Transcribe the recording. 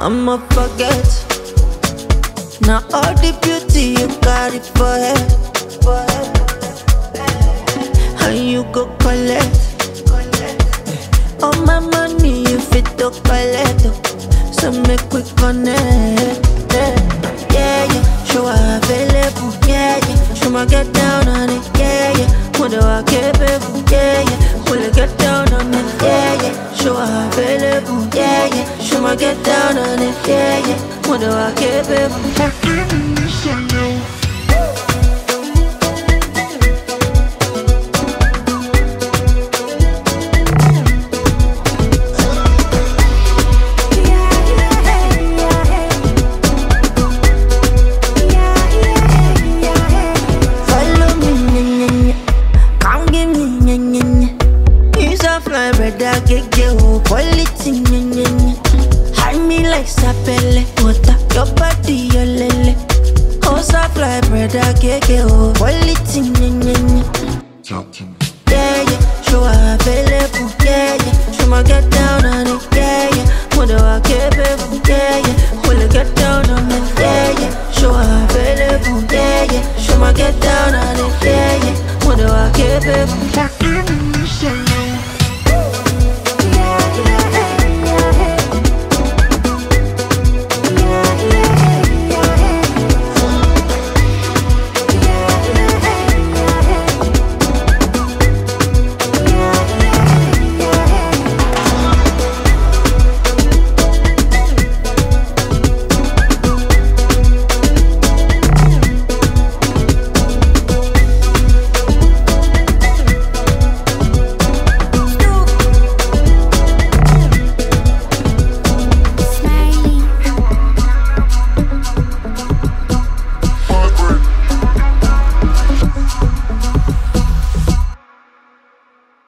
I'ma forget. Now all the beauty you got it for head. And you go collect. All my money you fit to collect. So make we connect. Yeah, yeah, show her available. Yeah, yeah, show my get down on it. Yeah, yeah, what do I get, baby? Yeah, yeah, will I get down on it? Yeah, yeah, show her available. Yeah, yeah, show my get down on it. Yeah, yeah, what do I get, baby? Brother, get your quality, hide me like sapele, water, your body, your lele. Oh, fly, brother, get your quality, yeah, yeah, show her available, yeah, yeah, show my get down on it, yeah, yeah, what do I get, baby, yeah, yeah, will I get down on it, yeah, yeah, show her available, yeah, yeah, show my get down on it, yeah, yeah, what do I get, baby.